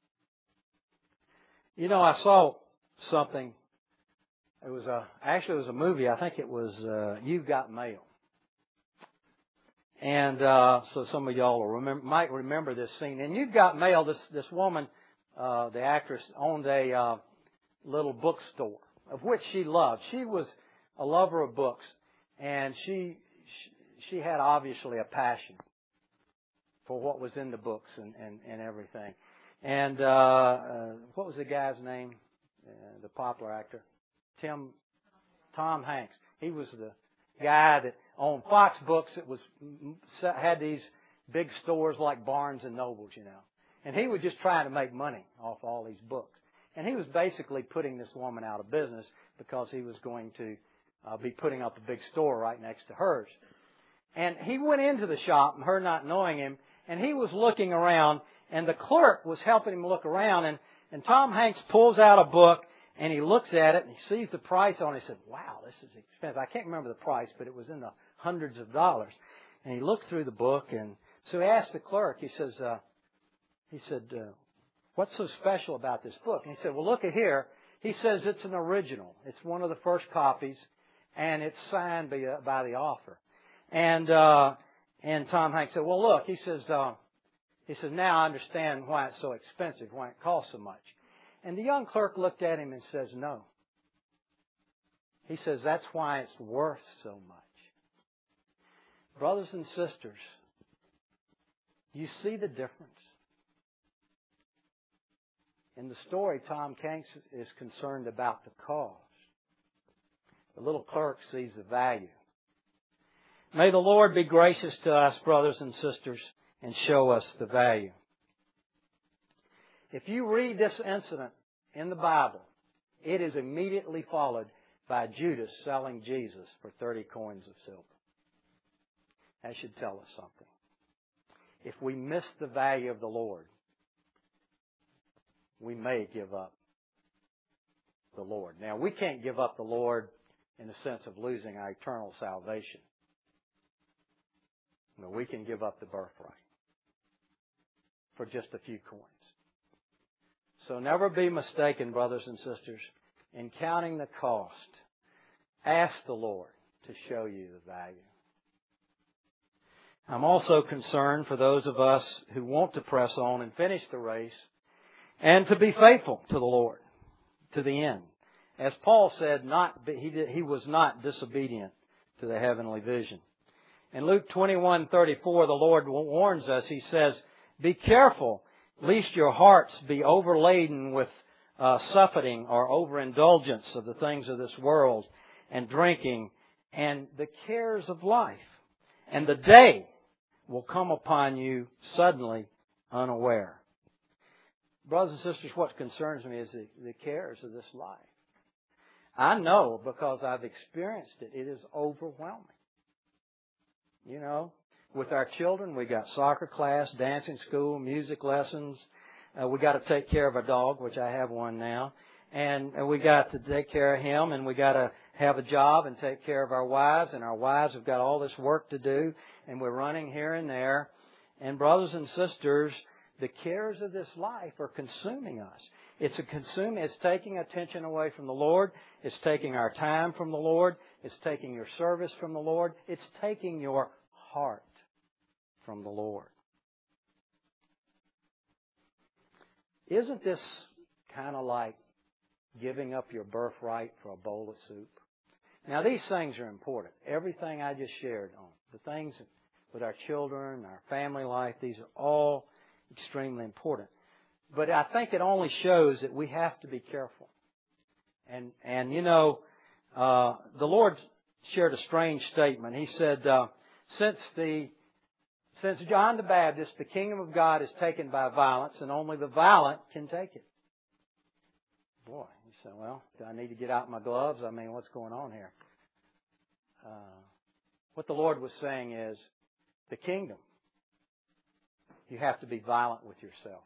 I saw something. It was a movie. I think it was You've Got Mail. And so some of y'all will might remember this scene. And you've got mail. This woman, the actress, owned a little bookstore, of which she loved. She was a lover of books, and she had obviously a passion for what was in the books and everything. And what was the guy's name? The popular actor, Tom Hanks. He was the guy that owned Fox Books. It had these big stores like Barnes and Nobles, you know. And he was just trying to make money off all these books. And he was basically putting this woman out of business because he was going to be putting up a big store right next to hers. And he went into the shop, her not knowing him, and he was looking around, and the clerk was helping him look around, and Tom Hanks pulls out a book, and he looks at it, and he sees the price on it. He said, wow, this is expensive. I can't remember the price, but it was in the hundreds of dollars. And he looked through the book, and so he asked the clerk, he said, what's so special about this book? And he said, well, look at here. He says it's an original. It's one of the first copies, and it's signed by the author. And Tom Hanks said, well, look, he says, now I understand why it's so expensive, why it costs so much. And the young clerk looked at him and says, no. He says, that's why it's worth so much. Brothers and sisters, do you see the difference? In the story, Tom Hanks is concerned about the cause. The little clerk sees the value. May the Lord be gracious to us, brothers and sisters, and show us the value. If you read this incident in the Bible, it is immediately followed by Judas selling Jesus for 30 coins of silver. That should tell us something. If we miss the value of the Lord, we may give up the Lord. Now, we can't give up the Lord in the sense of losing our eternal salvation. No, we can give up the birthright for just a few coins. So never be mistaken, brothers and sisters, in counting the cost. Ask the Lord to show you the value. I'm also concerned for those of us who want to press on and finish the race and to be faithful to the Lord to the end. As Paul said, he was not disobedient to the heavenly vision. In Luke 21:34, the Lord warns us. He says, be careful lest your hearts be overladen with suffering or overindulgence of the things of this world and drinking and the cares of life. And the day will come upon you suddenly unaware. Brothers and sisters, what concerns me is the cares of this life. I know because I've experienced it. It is overwhelming. You know, with our children, we got soccer class, dancing school, music lessons. We got to take care of our dog, which I have one now. And we got to take care of him, and we got to have a job and take care of our wives. And our wives have got all this work to do, and we're running here and there. And brothers and sisters, the cares of this life are consuming us. It's taking attention away from the Lord. It's taking our time from the Lord. It's taking your service from the Lord. It's taking your heart from the Lord. Isn't this kind of like giving up your birthright for a bowl of soup? Now, these things are important. Everything I just shared on, the things with our children, our family life, these are all extremely important. But I think it only shows that we have to be careful. And you know, the Lord shared a strange statement. He said, since John the Baptist, the kingdom of God is taken by violence, and only the violent can take it. Boy, you say, well, do I need to get out my gloves? I mean, what's going on here? What the Lord was saying is, the kingdom, you have to be violent with yourself.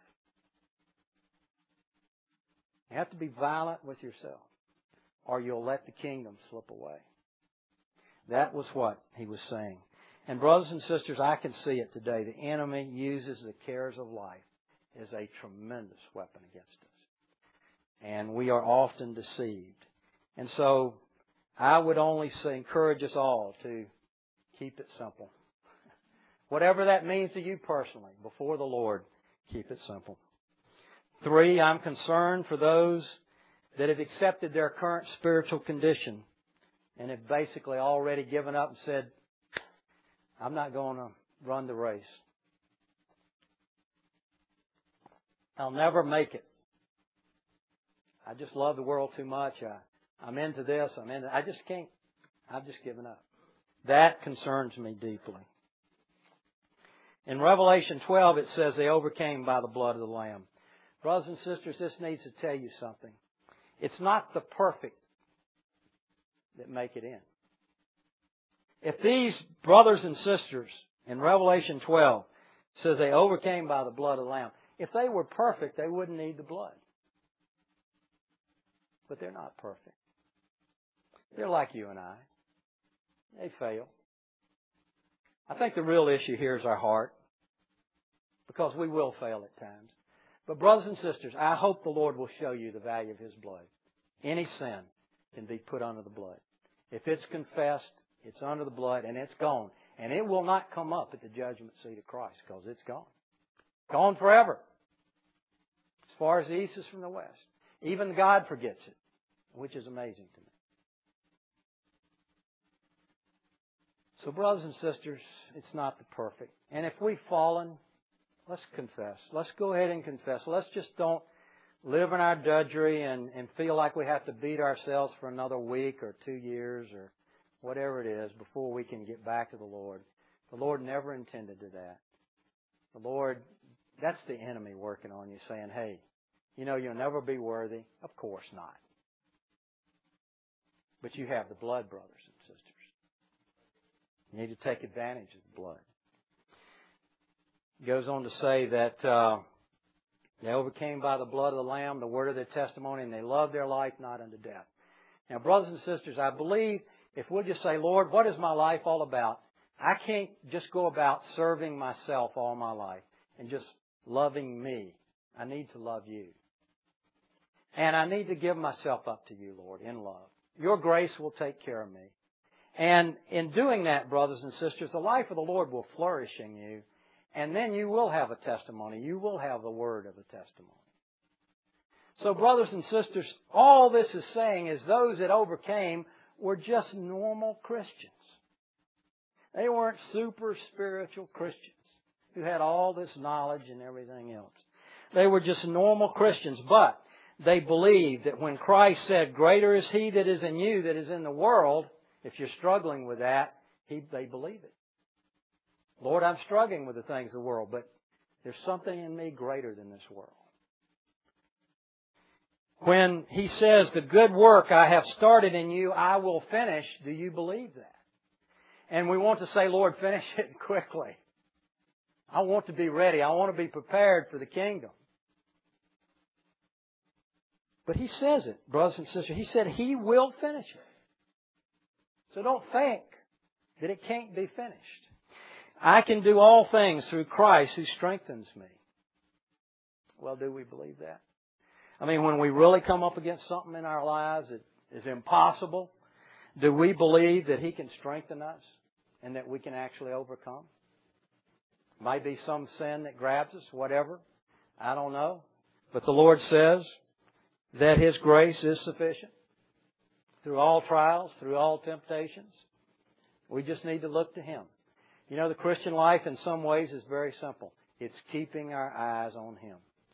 You have to be violent with yourself, or you'll let the kingdom slip away. That was what he was saying. And brothers and sisters, I can see it today. The enemy uses the cares of life as a tremendous weapon against us. And we are often deceived. And so I would only encourage us all to keep it simple. Whatever that means to you personally, before the Lord, keep it simple. 3, I'm concerned for those that have accepted their current spiritual condition and have basically already given up and said, I'm not going to run the race. I'll never make it. I just love the world too much. I'm into this. I just can't. I've just given up. That concerns me deeply. In Revelation 12, it says they overcame by the blood of the Lamb. Brothers and sisters, this needs to tell you something. It's not the perfect that make it in. If these brothers and sisters in Revelation 12 says they overcame by the blood of the Lamb, if they were perfect, they wouldn't need the blood. But they're not perfect. They're like you and I. They fail. I think the real issue here is our heart, because we will fail at times. But brothers and sisters, I hope the Lord will show you the value of His blood. Any sin can be put under the blood. If it's confessed, it's under the blood and it's gone. And it will not come up at the judgment seat of Christ, because it's gone. Gone forever. As far as the east is from the west. Even God forgets it, which is amazing to me. So brothers and sisters, it's not the perfect. And if we've fallen, let's confess. Let's go ahead and confess. Let's just don't live in our drudgery and feel like we have to beat ourselves for another week or 2 years or whatever it is before we can get back to the Lord. The Lord never intended to that. The Lord, that's the enemy working on you, saying, hey, you know you'll never be worthy. Of course not. But you have the blood, brothers and sisters. You need to take advantage of the blood. It goes on to say that they overcame by the blood of the Lamb, the word of their testimony, and they loved their life not unto death. Now, brothers and sisters, I believe if we'll just say, Lord, what is my life all about? I can't just go about serving myself all my life and just loving me. I need to love you. And I need to give myself up to you, Lord, in love. Your grace will take care of me. And in doing that, brothers and sisters, the life of the Lord will flourish in you. And then you will have a testimony. You will have the word of a testimony. So, brothers and sisters, all this is saying is those that overcame were just normal Christians. They weren't super spiritual Christians who had all this knowledge and everything else. They were just normal Christians, but they believed that when Christ said, greater is He that is in you that is in the world, if you're struggling with that, they believe it. Lord, I'm struggling with the things of the world, but there's something in me greater than this world. When He says, the good work I have started in you, I will finish, do you believe that? And we want to say, Lord, finish it quickly. I want to be ready. I want to be prepared for the kingdom. But He says it, brothers and sisters. He said He will finish it. So don't think that it can't be finished. I can do all things through Christ who strengthens me. Well, do we believe that? I mean, when we really come up against something in our lives that is impossible, do we believe that He can strengthen us and that we can actually overcome? Might be some sin that grabs us, whatever. I don't know. But the Lord says that His grace is sufficient through all trials, through all temptations. We just need to look to Him. You know, the Christian life in some ways is very simple. It's keeping our eyes on Him.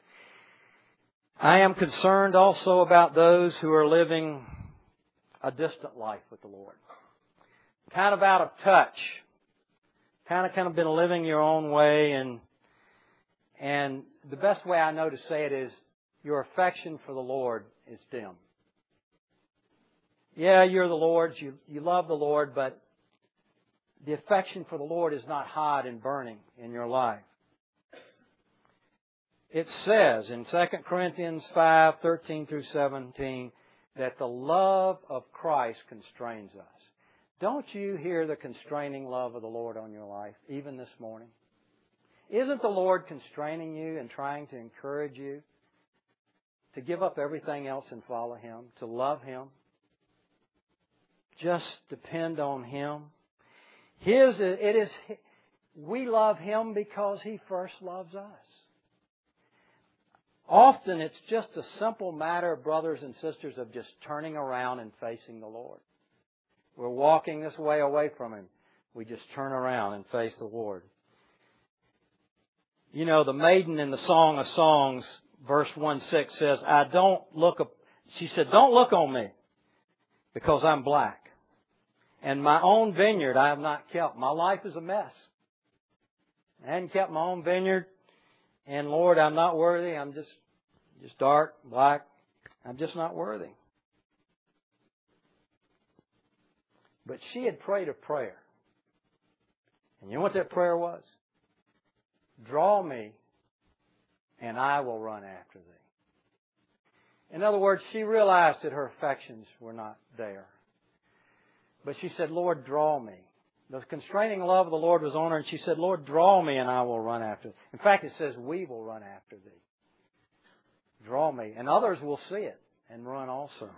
I am concerned also about those who are living a distant life with the Lord. Kind of out of touch. Kind of been living your own way, and the best way I know to say it is your affection for the Lord is dim. Yeah, you're the Lord's, you love the Lord, but the affection for the Lord is not hot and burning in your life. It says in 2 Corinthians 5:13 through 17 that the love of Christ constrains us. Don't you hear the constraining love of the Lord on your life, even this morning? Isn't the Lord constraining you and trying to encourage you to give up everything else and follow Him, to love Him? Just depend on Him. we love Him because He first loves us. Often it's just a simple matter, brothers and sisters, of just turning around and facing the Lord. We're walking this way away from Him. We just turn around and face the Lord. You know, the maiden in the Song of Songs, verse 1-6 says, she said, don't look on me because I'm black. And my own vineyard I have not kept. My life is a mess. I hadn't kept my own vineyard. And Lord, I'm not worthy. I'm just dark, black. I'm just not worthy. But she had prayed a prayer. And you know what that prayer was? Draw me, and I will run after thee. In other words, she realized that her affections were not there. But she said, Lord, draw me. The constraining love of the Lord was on her, and she said, Lord, draw me, and I will run after thee. In fact, it says, we will run after thee. Draw me. And others will see it and run also.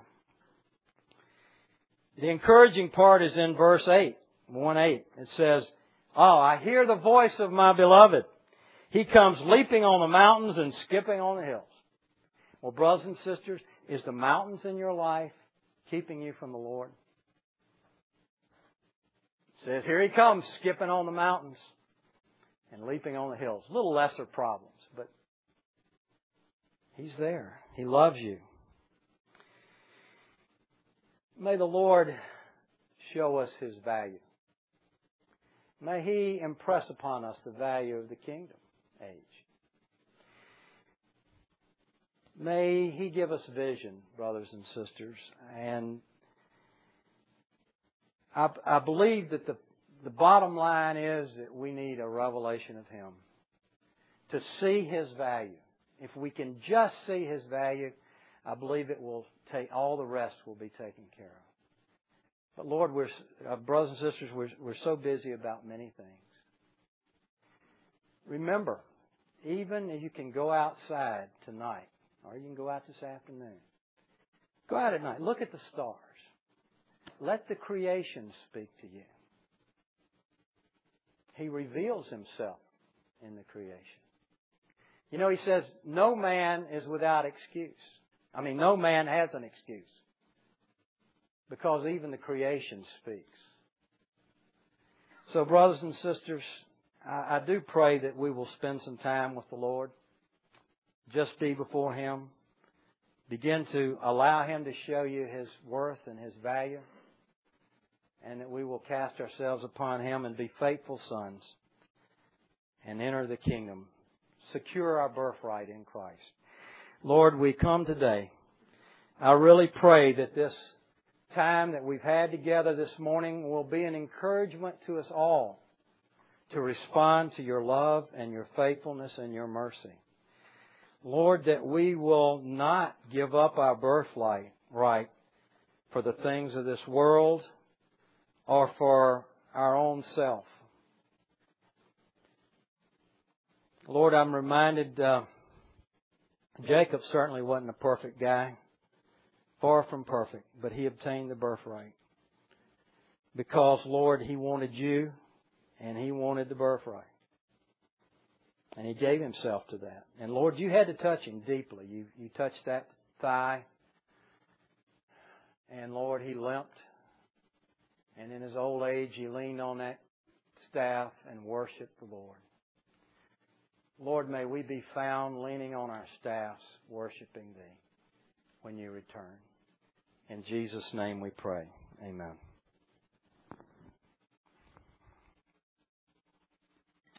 The encouraging part is in verse 8, 1:8. It says, I hear the voice of my beloved. He comes leaping on the mountains and skipping on the hills. Well, brothers and sisters, is the mountains in your life keeping you from the Lord? It says, here He comes, skipping on the mountains and leaping on the hills. A little lesser problems, but He's there. He loves you. May the Lord show us His value. May He impress upon us the value of the kingdom age. May He give us vision, brothers and sisters. And I believe that the bottom line is that we need a revelation of Him to see His value. If we can just see His value, I believe it will take, all the rest will be taken care of. But Lord, brothers and sisters, we're so busy about many things. Remember, even if you can go outside tonight, or you can go out this afternoon, go out at night, look at the stars. Let the creation speak to you. He reveals Himself in the creation. You know, He says, no man is without excuse. No man has an excuse. Because even the creation speaks. So, brothers and sisters, I do pray that we will spend some time with the Lord. Just be before Him. Begin to allow Him to show you His worth and His value. And that we will cast ourselves upon Him and be faithful sons. And enter the kingdom. Secure our birthright in Christ. Lord, we come today. I really pray that this time that we've had together this morning will be an encouragement to us all to respond to Your love and Your faithfulness and Your mercy. Lord, that we will not give up our birthright for the things of this world or for our own self. Lord, I'm reminded Jacob certainly wasn't a perfect guy. Far from perfect, but he obtained the birthright. Because, Lord, he wanted you and he wanted the birthright. And he gave himself to that. And, Lord, you had to touch him deeply. You touched that thigh. And, Lord, he limped. And in his old age, he leaned on that staff and worshiped the Lord. Lord, may we be found leaning on our staffs, worshiping Thee when You return. In Jesus' name we pray. Amen.